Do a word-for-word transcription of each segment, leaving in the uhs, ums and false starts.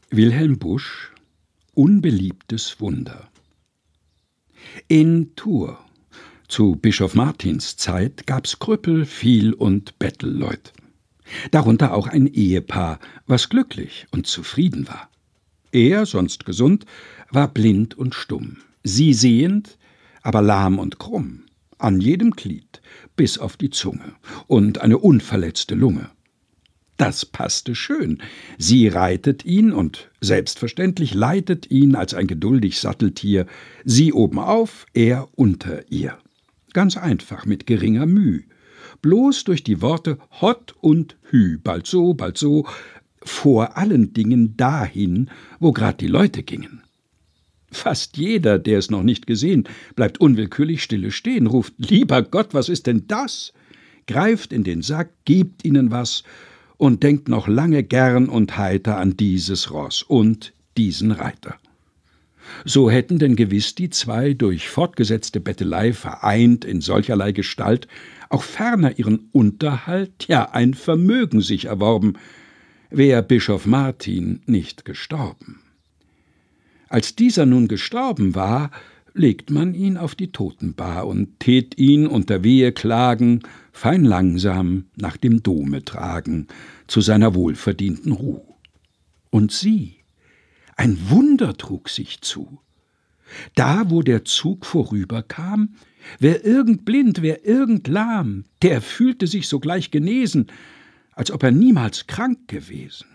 Wilhelm Busch: Unbeliebtes Wunder. In Tours zu Bischof Martins Zeit gab's Krüppel viel und Bettelleut. Darunter auch ein Ehepaar, was glücklich und zufrieden war. Er, sonst gesund, war blind und stumm, sie sehend, aber lahm und krumm, an jedem Glied, bis auf die Zunge, und eine unverletzte Lunge. Das passte schön. Sie reitet ihn und selbstverständlich leitet ihn als ein geduldig Satteltier, sie obenauf, er unter ihr. Ganz einfach, mit geringer Müh. Bloß durch die Worte Hott und Hü, bald so, bald so, vor allen Dingen dahin, wo grad die Leute gingen. Fast jeder, der es noch nicht gesehen, bleibt unwillkürlich stille stehen, ruft: »Lieber Gott, was ist denn das?«, greift in den Sack, gibt ihnen was und denkt noch lange gern und heiter an dieses Ross und diesen Reiter. So hätten denn gewiss die zwei durch fortgesetzte Bettelei vereint in solcherlei Gestalt auch ferner ihren Unterhalt, ja ein Vermögen sich erworben, wär Bischof Martin nicht gestorben. Als dieser nun gestorben war, legt man ihn auf die Totenbar und tät ihn unter Weheklagen fein langsam nach dem Dome tragen, zu seiner wohlverdienten Ruh. Und sieh, ein Wunder trug sich zu. Da, wo der Zug vorüberkam, wer irgend blind, wer irgend lahm, der fühlte sich sogleich genesen, als ob er niemals krank gewesen.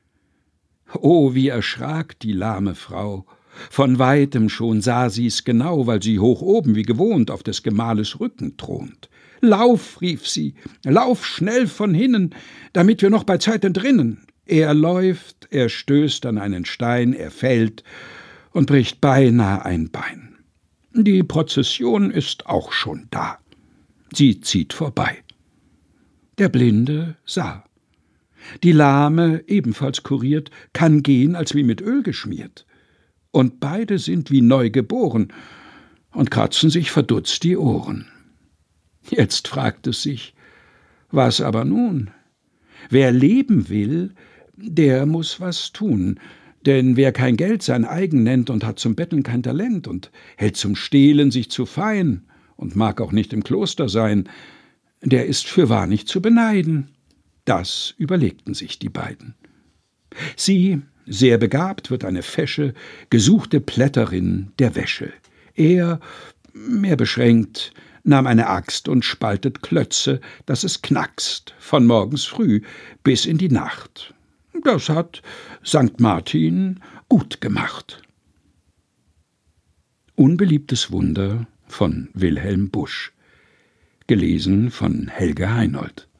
Oh, wie erschrak die lahme Frau! Von weitem schon sah sie's genau, weil sie hoch oben wie gewohnt auf des Gemahles Rücken thront. »Lauf«, rief sie, »lauf schnell von hinnen, damit wir noch bei Zeit entrinnen.« Er läuft, er stößt an einen Stein, er fällt und bricht beinah ein Bein. Die Prozession ist auch schon da. Sie zieht vorbei. Der Blinde sah. Die Lahme, ebenfalls kuriert, kann gehen, als wie mit Öl geschmiert. Und beide sind wie neu geboren und kratzen sich verdutzt die Ohren. Jetzt fragt es sich, was aber nun? Wer leben will, der muß was tun, denn wer kein Geld sein eigen nennt und hat zum Betteln kein Talent und hält zum Stehlen sich zu fein und mag auch nicht im Kloster sein, der ist fürwahr nicht zu beneiden. Das überlegten sich die beiden. Sie, sehr begabt, wird eine fesche, gesuchte Plätterin der Wäsche. Er, mehr beschränkt, nahm eine Axt und spaltet Klötze, dass es knackst, von morgens früh bis in die Nacht. Das hat Sankt Martin gut gemacht. Unbeliebtes Wunder von Wilhelm Busch. Gelesen von Helge Heinold.